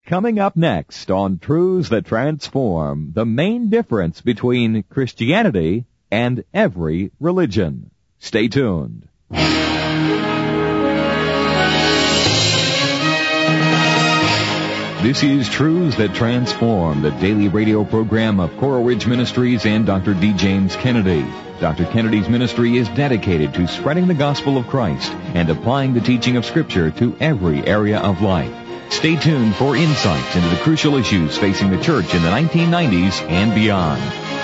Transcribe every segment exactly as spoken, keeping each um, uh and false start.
Coming up next on Truths That Transform, the main difference between Christianity and every religion. Stay tuned. This is Truths That Transform, the daily radio program of Coral Ridge Ministries and Doctor D. James Kennedy. Doctor Kennedy's ministry is dedicated to spreading the gospel of Christ and applying the teaching of Scripture to every area of life. Stay tuned for insights into the crucial issues facing the church in the nineteen nineties and beyond.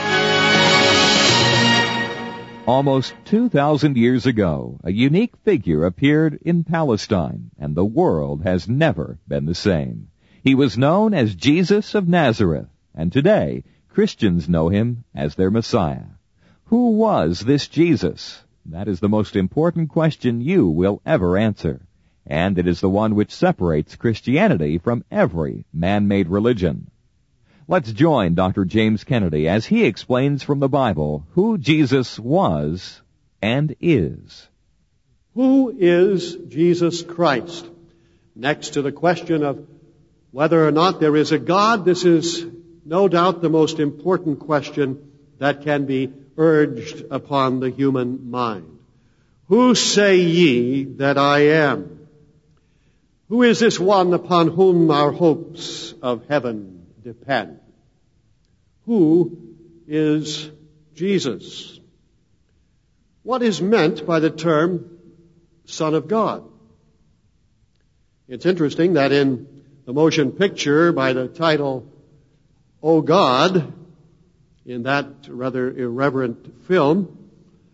Almost two thousand years ago, a unique figure appeared in Palestine, and the world has never been the same. He was known as Jesus of Nazareth, and today, Christians know him as their Messiah. Who was this Jesus? That is the most important question you will ever answer, and it is the one which separates Christianity from every man-made religion. Let's join Doctor James Kennedy as he explains from the Bible who Jesus was and is. Who is Jesus Christ? Next to the question of whether or not there is a God, this is no doubt the most important question that can be urged upon the human mind. Who say ye that I am? Who is this one upon whom our hopes of heaven depend? Who is Jesus? What is meant by the term Son of God? It's interesting that in the motion picture by the title, O God, in that rather irreverent film,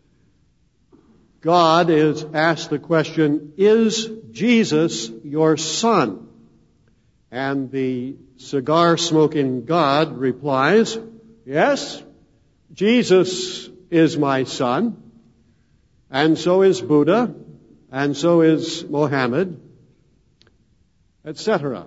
God is asked the question, is Jesus your son? And the cigar-smoking God replies, yes, Jesus is my son, and so is Buddha, and so is Mohammed, et cetera.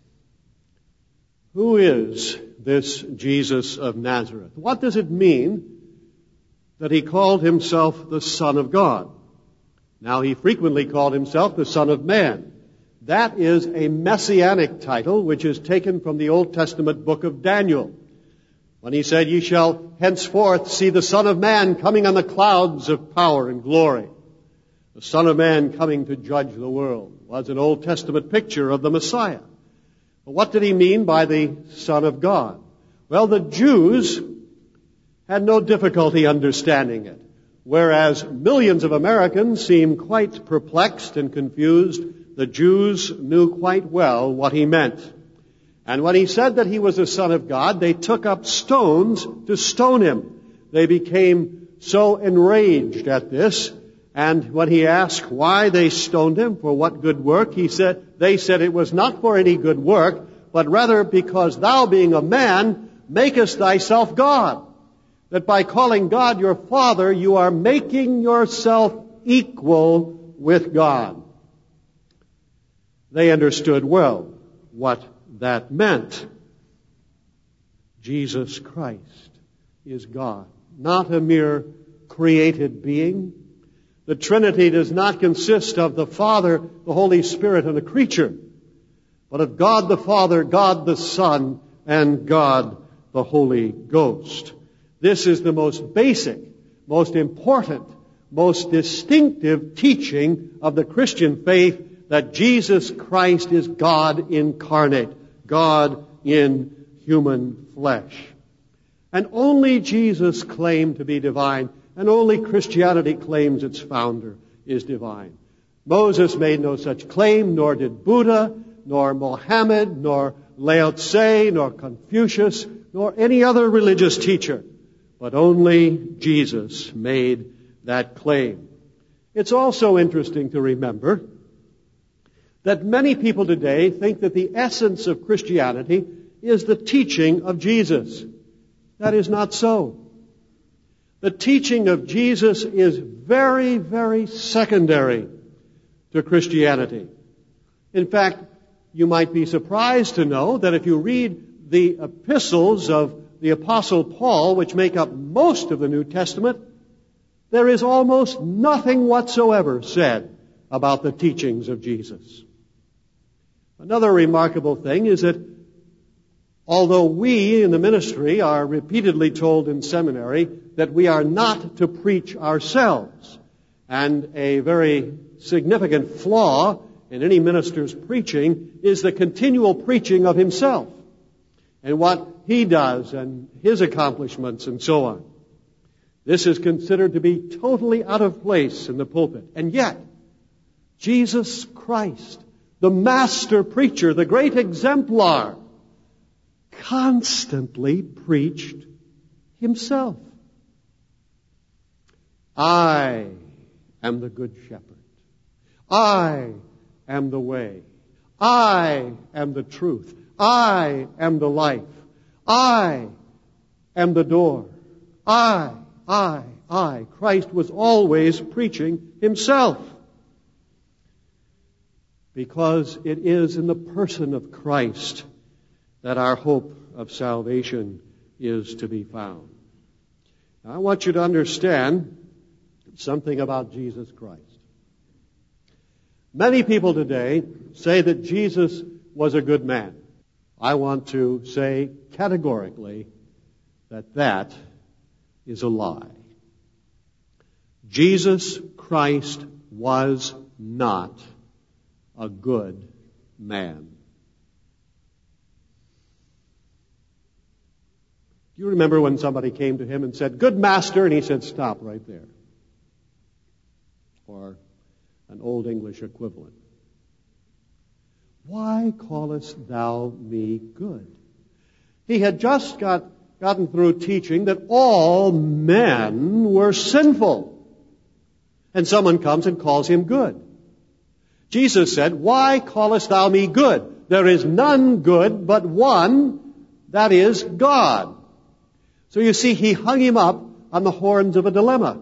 Who is this Jesus of Nazareth? What does it mean that he called himself the Son of God? Now, he frequently called himself the Son of Man. That is a messianic title which is taken from the Old Testament book of Daniel, when he said, ye shall henceforth see the Son of Man coming on the clouds of power and glory. The Son of Man coming to judge the world was an Old Testament picture of the Messiah. But what did he mean by the Son of God? Well, the Jews had no difficulty understanding it, whereas millions of Americans seem quite perplexed and confused. The Jews knew quite well what he meant. And when he said that he was the Son of God, they took up stones to stone him. They became so enraged at this. And when he asked why they stoned him, for what good work, he said, they said it was not for any good work, but rather because thou being a man, makest thyself God. That by calling God your Father, you are making yourself equal with God. They understood well what that meant. Jesus Christ is God, not a mere created being. The Trinity does not consist of the Father, the Holy Spirit, and a creature, but of God the Father, God the Son, and God the Holy Ghost. This is the most basic, most important, most distinctive teaching of the Christian faith, that Jesus Christ is God incarnate, God in human flesh. And only Jesus claimed to be divine, and only Christianity claims its founder is divine. Moses made no such claim, nor did Buddha, nor Mohammed, nor Lao Tse, nor Confucius, nor any other religious teacher. But only Jesus made that claim. It's also interesting to remember that many people today think that the essence of Christianity is the teaching of Jesus. That is not so. The teaching of Jesus is very, very secondary to Christianity. In fact, you might be surprised to know that if you read the epistles of the Apostle Paul, which make up most of the New Testament, there is almost nothing whatsoever said about the teachings of Jesus. Another remarkable thing is that Although we in the ministry are repeatedly told in seminary that we are not to preach ourselves, and a very significant flaw in any minister's preaching is the continual preaching of himself and what he does and his accomplishments and so on. This is considered to be totally out of place in the pulpit. And yet, Jesus Christ, the master preacher, the great exemplar, constantly preached himself. I am the good shepherd. I am the way. I am the truth. I am the life. I am the door. I, I, I. Christ was always preaching himself, because it is in the person of Christ that our hope of salvation is to be found. Now, I want you to understand something about Jesus Christ. Many people today say that Jesus was a good man. I want to say categorically that that is a lie. Jesus Christ was not a good man. Do you remember when somebody came to him and said, "Good master," and he said, "Stop right there"? Or an Old English equivalent. "Why callest thou me good?" He had just got, gotten through teaching that all men were sinful. And someone comes and calls him good. Jesus said, "Why callest thou me good? There is none good but one, that is God." So you see, he hung him up on the horns of a dilemma.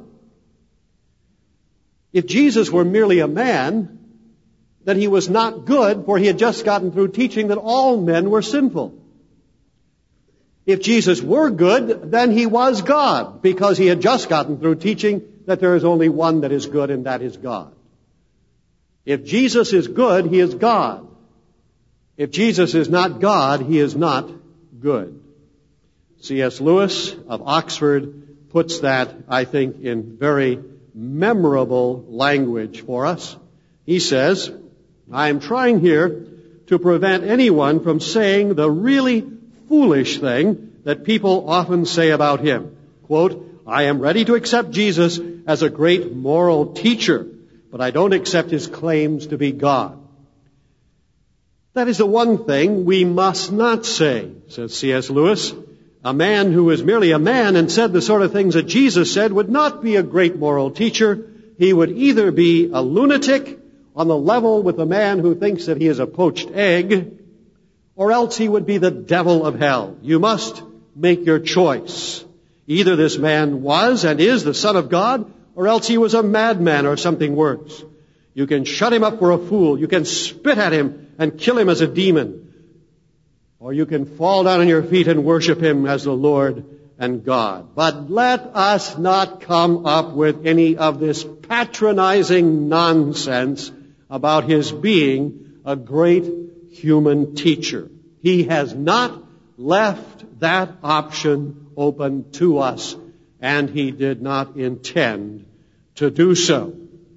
If Jesus were merely a man, then he was not good, for he had just gotten through teaching that all men were sinful. If Jesus were good, then he was God, because he had just gotten through teaching that there is only one that is good, and that is God. If Jesus is good, he is God. If Jesus is not God, he is not good. C S Lewis of Oxford puts that, I think, in very memorable language for us. He says, "I am trying here to prevent anyone from saying the really foolish thing that people often say about him. Quote, I am ready to accept Jesus as a great moral teacher, but I don't accept his claims to be God." That is the one thing we must not say, says C S Lewis. A man who is merely a man and said the sort of things that Jesus said would not be a great moral teacher. He would either be a lunatic on the level with a man who thinks that he is a poached egg, or else he would be the devil of hell. You must make your choice. Either this man was and is the Son of God, or else he was a madman or something worse. You can shut him up for a fool. You can spit at him and kill him as a demon. Or you can fall down on your feet and worship him as the Lord and God. But let us not come up with any of this patronizing nonsense about his being a great human teacher. He has not left that option open to us, and he did not intend to do so.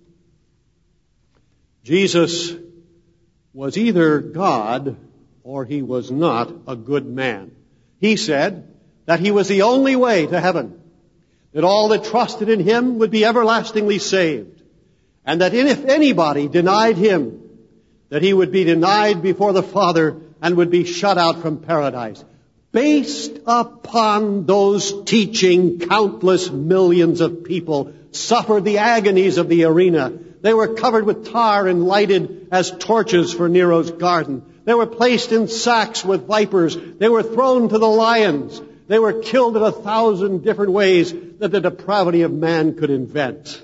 Jesus was either God or he was not a good man. He said that he was the only way to heaven, that all that trusted in him would be everlastingly saved, and that if anybody denied him, that he would be denied before the Father and would be shut out from paradise. Based upon those teaching, countless millions of people suffered the agonies of the arena. They were covered with tar and lighted as torches for Nero's garden. They were placed in sacks with vipers. They were thrown to the lions. They were killed in a thousand different ways that the depravity of man could invent.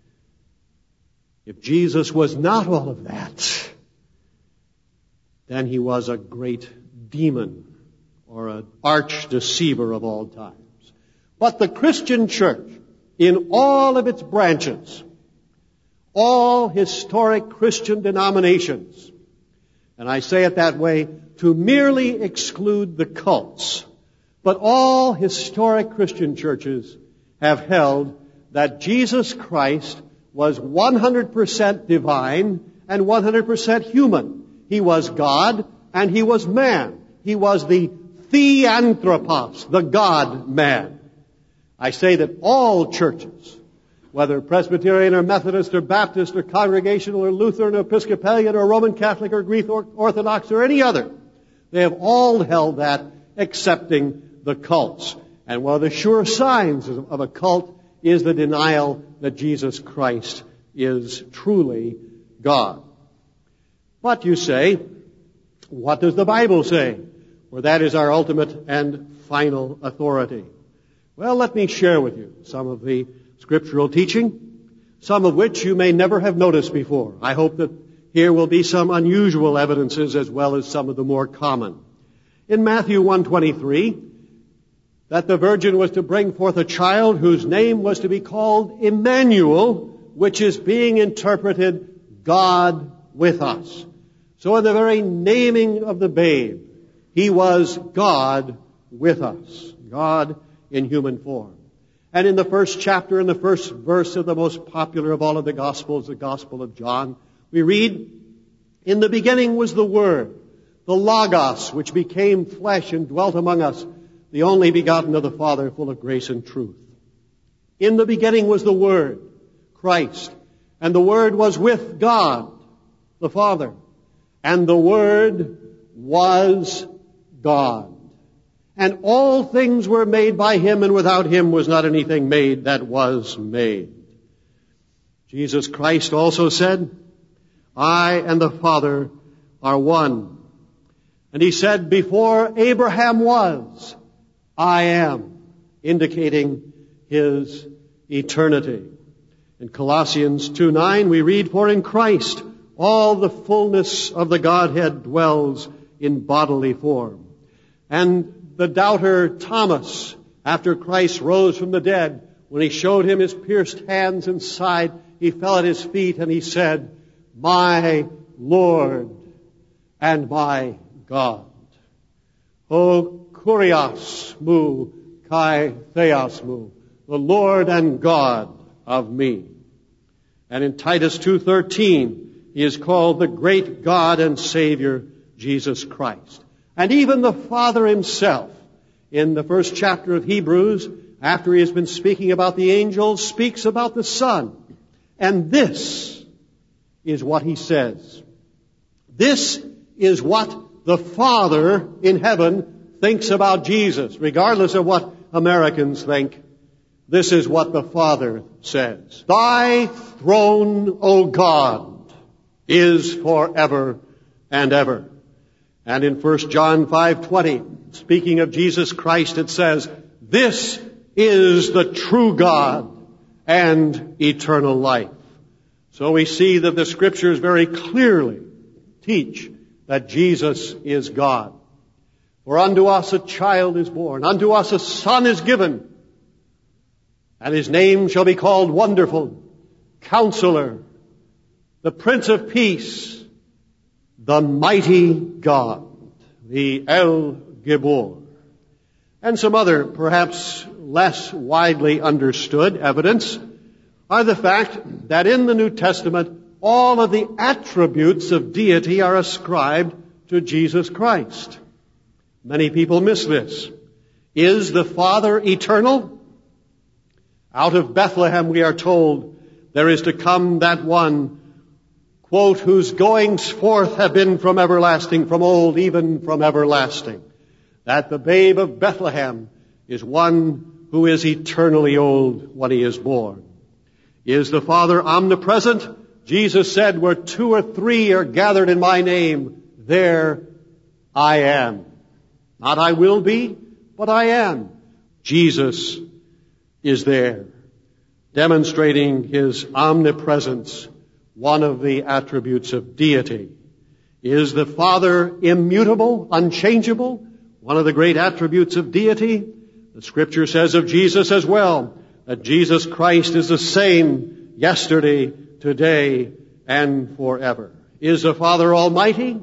If Jesus was not all of that, then he was a great demon or an arch deceiver of all times. But the Christian church, in all of its branches, all historic Christian denominations, And I say it that way to merely exclude the cults. But all historic Christian churches have held that Jesus Christ was one hundred percent divine and one hundred percent human. He was God and he was man. He was the theanthropos, the God-man. I say that all churches, whether Presbyterian or Methodist or Baptist or Congregational or Lutheran or Episcopalian or Roman Catholic or Greek Orthodox or any other, they have all held that, excepting the cults. And one of the sure signs of a cult is the denial that Jesus Christ is truly God. But you say, what does the Bible say? For that is our ultimate and final authority. Well, let me share with you some of the scriptural teaching, some of which you may never have noticed before. I hope that here will be some unusual evidences as well as some of the more common. In Matthew one twenty-three, that the virgin was to bring forth a child whose name was to be called Emmanuel, which is being interpreted God with us. So in the very naming of the babe, he was God with us, God in human form. And in the first chapter, in the first verse of the most popular of all of the Gospels, the Gospel of John, we read, "In the beginning was the Word, the Logos, which became flesh and dwelt among us, the only begotten of the Father, full of grace and truth. In the beginning was the Word, Christ, and the Word was with God, the Father, and the Word was God. And all things were made by Him, and without Him was not anything made that was made." Jesus Christ also said, "I and the Father are one." And He said, "Before Abraham was, I am," indicating His eternity. In Colossians two nine we read, "For in Christ all the fullness of the Godhead dwells in bodily form." And the doubter Thomas, after Christ rose from the dead, when He showed him His pierced hands and side, he fell at His feet and he said, "My Lord and my God." O Kurios mu kai theos mu, the Lord and God of me. And in Titus two thirteen, He is called the great God and Savior, Jesus Christ. And even the Father Himself, in the first chapter of Hebrews, after He has been speaking about the angels, speaks about the Son. And this is what He says. This is what the Father in heaven thinks about Jesus, regardless of what Americans think. This is what the Father says. "Thy throne, O God, is forever and ever." And in First John five twenty, speaking of Jesus Christ, it says, "This is the true God and eternal life." So we see that the Scriptures very clearly teach that Jesus is God. "For unto us a child is born, unto us a son is given, and His name shall be called Wonderful, Counselor, the Prince of Peace, the Mighty God," the El Gibor. And some other, perhaps less widely understood evidence are the fact that in the New Testament, all of the attributes of deity are ascribed to Jesus Christ. Many people miss this. Is the Father eternal? Out of Bethlehem, we are told, there is to come that one, quote, "whose goings forth have been from everlasting, from old, even from everlasting." That the babe of Bethlehem is one who is eternally old when He is born. Is the Father omnipresent? Jesus said, "Where two or three are gathered in my name, there I am." Not I will be, but I am. Jesus is there, demonstrating His omnipresence, one of the attributes of deity. Is the Father immutable, unchangeable? One of the great attributes of deity. The Scripture says of Jesus as well, that Jesus Christ is the same yesterday, today, and forever. Is the Father almighty?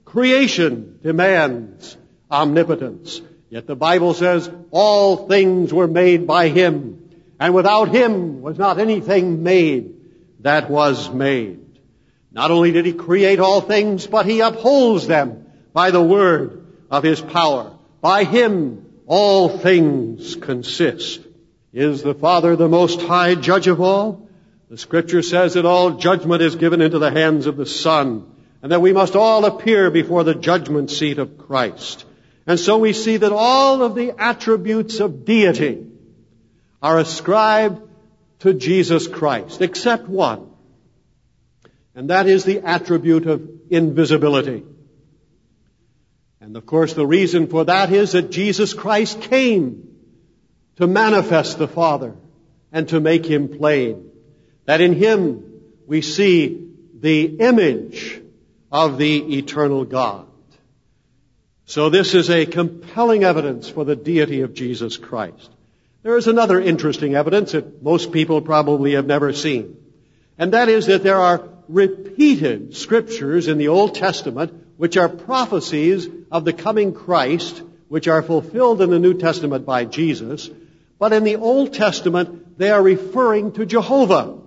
Creation demands omnipotence. Yet the Bible says all things were made by Him, and without Him was not anything made that was made. Not only did He create all things, but He upholds them by the word of His power. By Him all things consist. Is the Father the Most High Judge of all? The Scripture says that all judgment is given into the hands of the Son, and that we must all appear before the judgment seat of Christ. And so we see that all of the attributes of deity are ascribed to Jesus Christ, except one. And that is the attribute of invisibility. And of course the reason for that is that Jesus Christ came to manifest the Father and to make Him plain. That in Him we see the image of the eternal God. So this is a compelling evidence for the deity of Jesus Christ. There is another interesting evidence that most people probably have never seen. And that is that there are repeated scriptures in the Old Testament which are prophecies of the coming Christ, which are fulfilled in the New Testament by Jesus. But in the Old Testament, they are referring to Jehovah.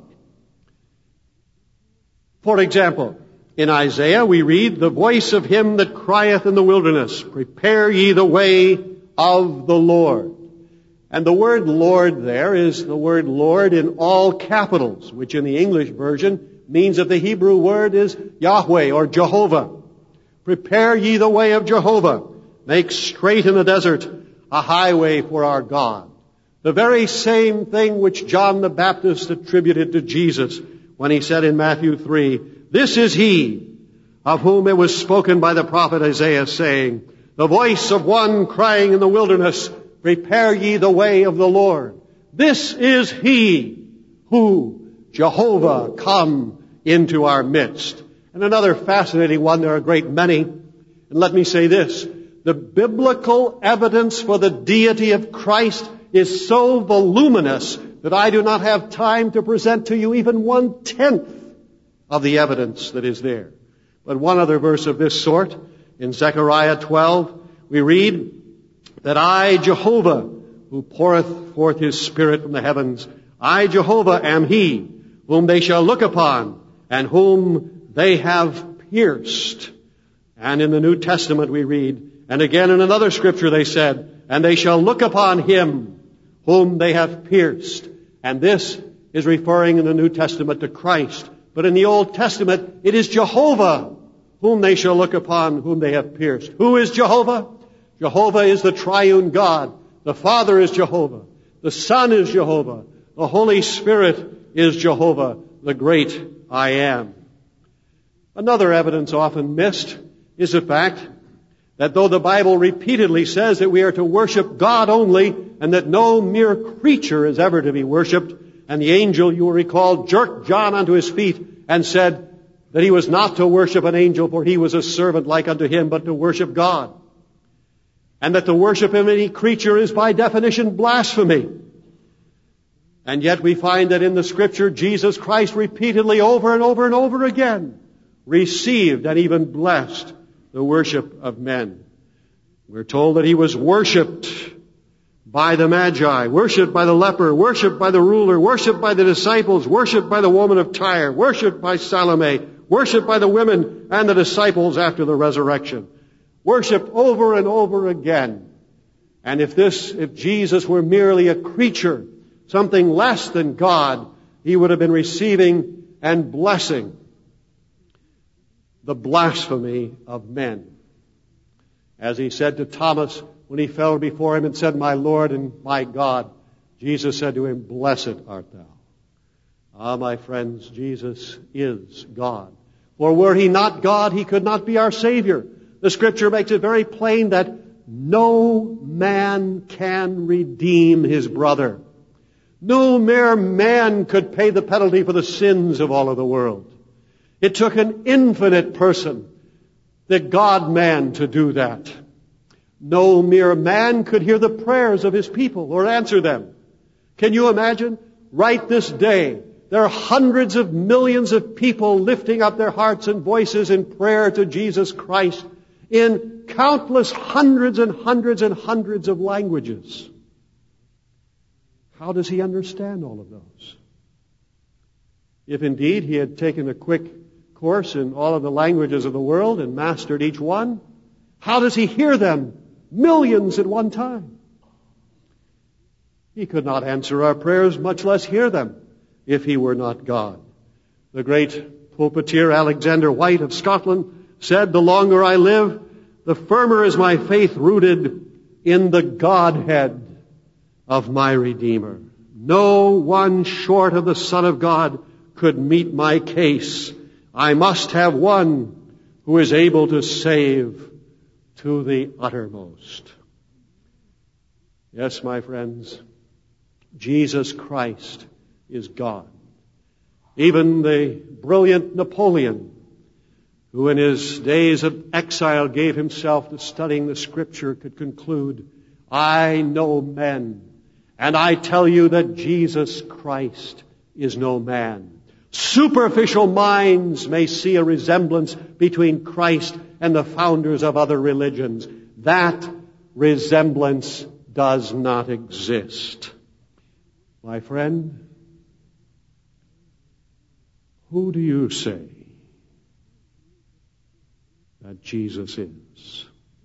For example, in Isaiah we read, "The voice of him that crieth in the wilderness, prepare ye the way of the Lord." And the word Lord there is the word Lord in all capitals, which in the English version means that the Hebrew word is Yahweh or Jehovah. Prepare ye the way of Jehovah. Make straight in the desert a highway for our God. The very same thing which John the Baptist attributed to Jesus when he said in Matthew three, "This is he of whom it was spoken by the prophet Isaiah, saying, the voice of one crying in the wilderness, prepare ye the way of the Lord. This is he who, Jehovah, come into our midst." And another fascinating one, there are a great many. And let me say this, the biblical evidence for the deity of Christ is so voluminous that I do not have time to present to you even one-tenth of the evidence that is there. But one other verse of this sort, in Zechariah twelve, we read that I, Jehovah, who poureth forth his Spirit from the heavens, I, Jehovah, am he whom they shall look upon and whom they have pierced. And in the New Testament we read, and again in another scripture they said, and they shall look upon him whom they have pierced. And this is referring in the New Testament to Christ. But in the Old Testament, it is Jehovah whom they shall look upon, whom they have pierced. Who is Jehovah? Jehovah is the triune God. The Father is Jehovah. The Son is Jehovah. The Holy Spirit is Jehovah, the great I am. Another evidence often missed is the fact that though the Bible repeatedly says that we are to worship God only and that no mere creature is ever to be worshipped, and the angel, you will recall, jerked John onto his feet and said that he was not to worship an angel, for he was a servant like unto him, but to worship God. And that to worship of any creature is by definition blasphemy. And yet we find that in the Scripture, Jesus Christ repeatedly over and over and over again received and even blessed the worship of men. We're told that he was worshipped by the Magi, worshipped by the leper, worshipped by the ruler, worshipped by the disciples, worshipped by the woman of Tyre, worshipped by Salome, worshipped by the women and the disciples after the resurrection. Worshipped over and over again. And if this, if Jesus were merely a creature, something less than God, he would have been receiving and blessing the blasphemy of men. As he said to Thomas when he fell before him and said, "My Lord and my God," Jesus said to him, "Blessed art thou." Ah, my friends, Jesus is God. For were he not God, he could not be our Savior. The Scripture makes it very plain that no man can redeem his brother. No mere man could pay the penalty for the sins of all of the world. It took an infinite person, the God-man, to do that. No mere man could hear the prayers of his people or answer them. Can you imagine? Right this day, there are hundreds of millions of people lifting up their hearts and voices in prayer to Jesus Christ, in countless hundreds and hundreds and hundreds of languages. How does he understand all of those? If indeed he had taken a quick course in all of the languages of the world and mastered each one, how does he hear them, millions at one time? He could not answer our prayers, much less hear them, if he were not God. The great pulpiteer Alexander White of Scotland said, "The longer I live, the firmer is my faith rooted in the Godhead of my Redeemer. No one short of the Son of God could meet my case. I must have one who is able to save to the uttermost." Yes, my friends, Jesus Christ is God. Even the brilliant Napoleon, who in his days of exile gave himself to studying the Scripture, could conclude, "I know men, and I tell you that Jesus Christ is no man." Superficial minds may see a resemblance between Christ and the founders of other religions. That resemblance does not exist. My friend, who do you say that Jesus is?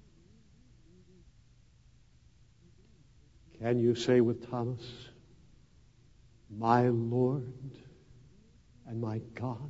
Can you say with Thomas, "My Lord and my God"?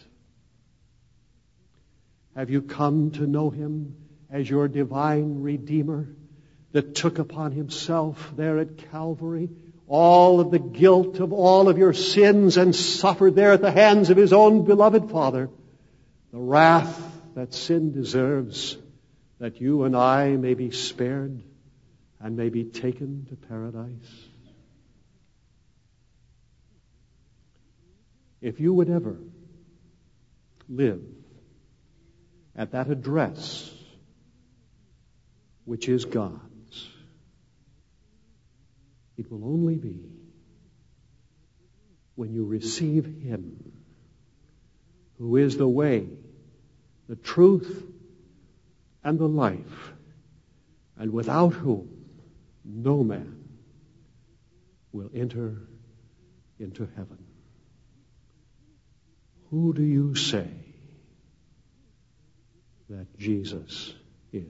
Have you come to know him as your divine Redeemer that took upon himself there at Calvary all of the guilt of all of your sins and suffered there at the hands of his own beloved Father the wrath that sin deserves, that you and I may be spared and may be taken to paradise? If you would ever live at that address which is God's, it will only be when you receive him who is the way, the truth, and the life, and without whom no man will enter into heaven. Who do you say that Jesus is?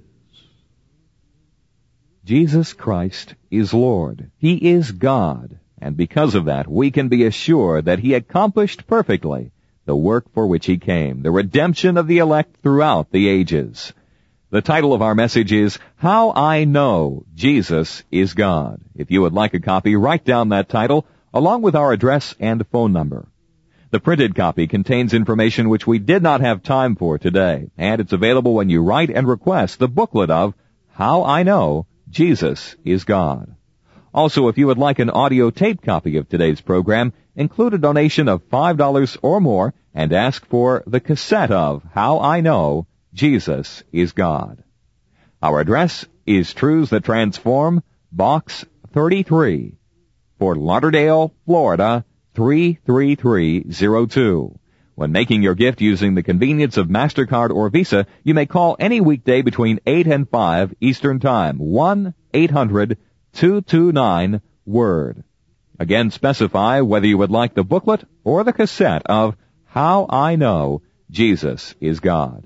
Jesus Christ is Lord. He is God. And because of that, we can be assured that he accomplished perfectly the work for which he came, the redemption of the elect throughout the ages. The title of our message is, How I Know Jesus is God. If you would like a copy, write down that title along with our address and phone number. The printed copy contains information which we did not have time for today, and it's available when you write and request the booklet of How I Know Jesus is God. Also, if you would like an audio tape copy of today's program, include a donation of five dollars or more and ask for the cassette of How I Know Jesus is God. Our address is Truths That Transform, Box thirty-three, Fort Lauderdale, Florida, three three three zero two. When making your gift using the convenience of MasterCard or Visa, you may call any weekday between eight and five Eastern Time, one eight hundred two two nine WORD. Again, specify whether you would like the booklet or the cassette of How I Know Jesus is God.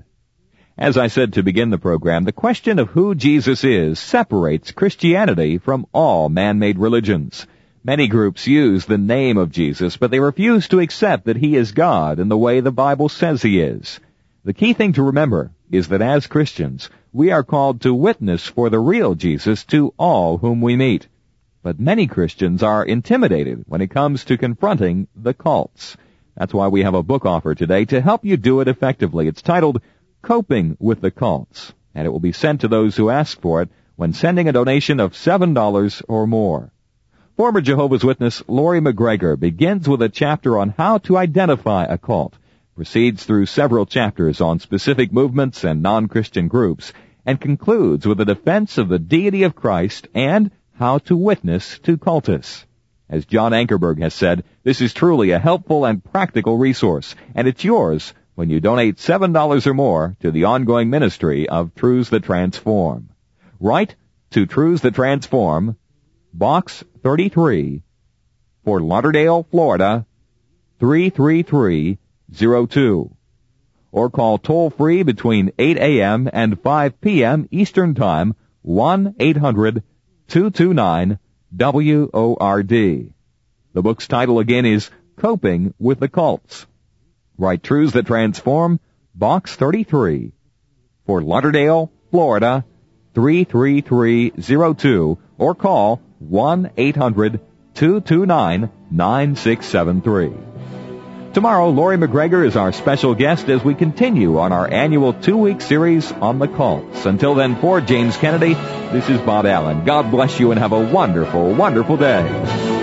As I said to begin the program, the question of who Jesus is separates Christianity from all man-made religions. Many groups use the name of Jesus, but they refuse to accept that he is God in the way the Bible says he is. The key thing to remember is that as Christians, we are called to witness for the real Jesus to all whom we meet. But many Christians are intimidated when it comes to confronting the cults. That's why we have a book offer today to help you do it effectively. It's titled Coping with the Cults, and it will be sent to those who ask for it when sending a donation of seven dollars or more. Former Jehovah's Witness Lori McGregor begins with a chapter on how to identify a cult, proceeds through several chapters on specific movements and non-Christian groups, and concludes with a defense of the deity of Christ and how to witness to cultists. As John Ankerberg has said, this is truly a helpful and practical resource, and it's yours when you donate seven dollars or more to the ongoing ministry of Truths That Transform. Write to Truths That Transform, Box thirty-three, Fort Lauderdale, Florida, three three three zero two. Or call toll-free between eight a.m. and five p.m. Eastern Time, one eight hundred two two nine W O R D. The book's title again is Coping with the Cults. Write Truths That Transform, Box thirty-three, Fort Lauderdale, Florida, three three three zero two, or call one eight hundred two two nine nine six seven three. Tomorrow, Lori McGregor is our special guest as we continue on our annual two-week series on the cults. Until then, for James Kennedy, this is Bob Allen. God bless you and have a wonderful, wonderful day.